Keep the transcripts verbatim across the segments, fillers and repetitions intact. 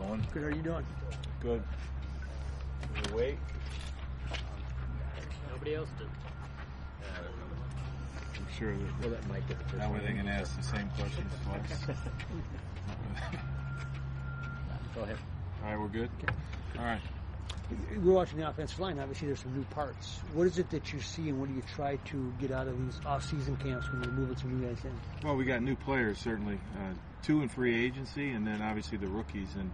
going? Good. How are you doing? Good. You wait. Nobody else did. I'm sure that, Well, that might get the first that way one. they can ask the same questions twice. Go ahead. All right, we're good? All right. We're watching the offensive line. Obviously, there's some new parts. What is it that you see, and what do you try to get out of these off-season camps when you're moving some new guys in? Well, we got new players, certainly. Uh, two in free agency, and then obviously the rookies. And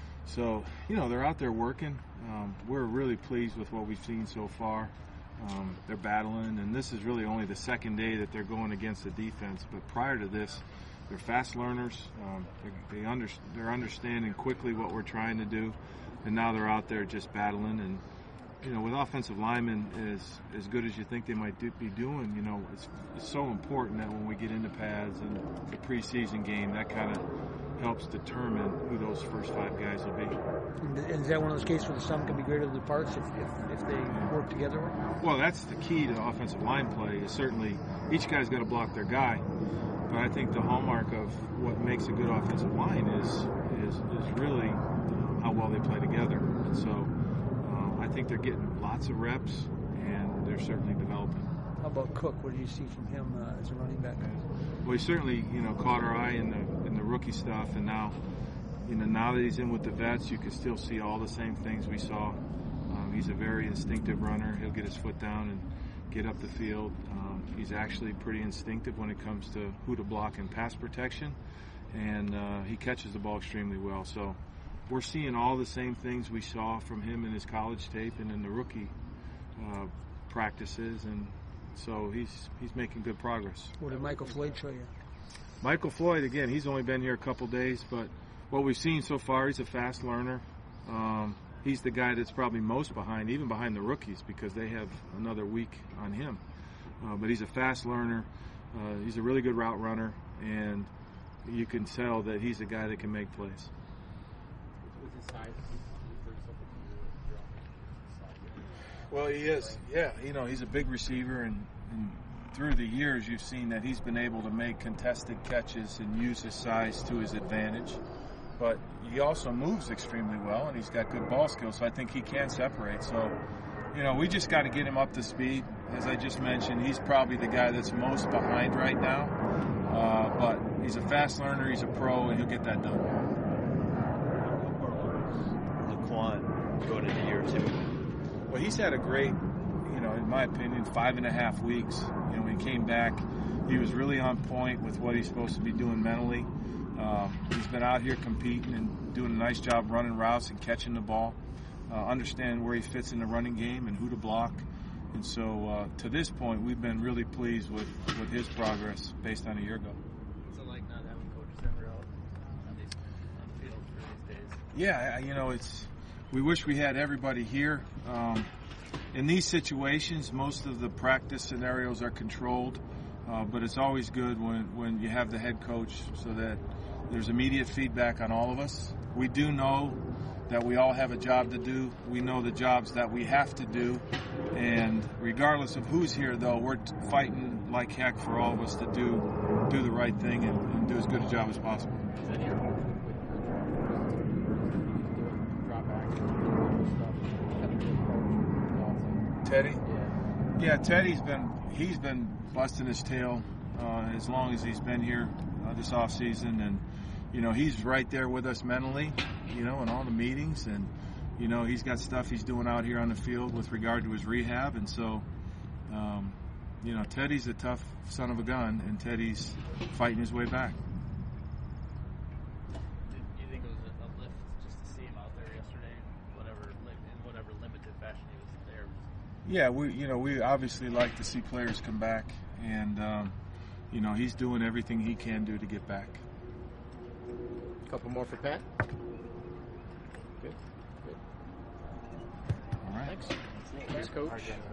so, you know, they're out there working. Um, we're really pleased with what we've seen so far. Um, they're battling, and this is really only the second day that they're going against the defense. But prior to this, they're fast learners. Um, they, they under, they're understanding quickly what we're trying to do. And now they're out there just battling. And, you know, with offensive linemen as, as good as you think they might do, be doing, you know, it's, it's so important that when we get into pads and the preseason game, that kind of helps determine who those first five guys will be. And is that one of those cases where the sum can be greater than the parts if, if, if they work together? Well, that's the key to offensive line play is certainly each guy's got to block their guy. But I think the hallmark of what makes a good offensive line is is, is really uh, how well they play together. And so uh, I think they're getting lots of reps, and they're certainly developing. How about Cook? What do you see from him uh, as a running back? Well, he certainly, you know, caught our eye in the in the rookie stuff, and now, you know, now that he's in with the vets, you can still see all the same things we saw. Um, he's a very instinctive runner. He'll get his foot down and get up the field. Um, he's actually pretty instinctive when it comes to who to block in pass protection, and uh, he catches the ball extremely well. So we're seeing all the same things we saw from him in his college tape and in the rookie uh, practices, and so he's he's making good progress. What did Michael Floyd show you? Michael Floyd, again, he's only been here a couple days, but what we've seen so far, he's a fast learner. Um, he's the guy that's probably most behind, even behind the rookies, because they have another week on him. Uh, but he's a fast learner. Uh, he's a really good route runner, and you can tell that he's a guy that can make plays. With his size, Well, he is. Yeah, you know, he's a big receiver, and, and through the years you've seen that he's been able to make contested catches and use his size to his advantage. But he also moves extremely well, and he's got good ball skills, so I think he can separate. So, you know, we just got to get him up to speed. As I just mentioned, he's probably the guy that's most behind right now. Uh, but he's a fast learner, he's a pro, and he'll get that done. Laquan going into year two. Well, he's had a great, you know, in my opinion, five and a half weeks. You know, when he came back, he was really on point with what he's supposed to be doing mentally. Um, he's been out here competing and doing a nice job running routes and catching the ball, uh, understanding where he fits in the running game and who to block. And so uh, to this point, we've been really pleased with, with his progress based on a year ago. What's it like not having Coach Zimmer out on these on the field for these days? Yeah, you know, it's we wish we had everybody here. Um, in these situations, most of the practice scenarios are controlled, uh, but it's always good when, when you have the head coach so that there's immediate feedback on all of us. We do know that we all have a job to do. We know the jobs that we have to do, and regardless of who's here, though, we're fighting like heck for all of us to do do the right thing and, and do as good a job as possible. Is that your hope with drop back and stuff? Teddy? Yeah. Yeah, Teddy's been he's been busting his tail uh, as long as he's been here uh, this off season, and you know he's right there with us mentally, you know, in all the meetings, and you know he's got stuff he's doing out here on the field with regard to his rehab, and so um, you know Teddy's a tough son of a gun, and Teddy's fighting his way back. Do you think it was a lift just to see him out there yesterday, whatever in whatever limited fashion he was there? Yeah, we you know we obviously like to see players come back, and um, you know he's doing everything he can do to get back. Couple more for Pat. Good. Good. All right. Thanks. Thanks, Coach.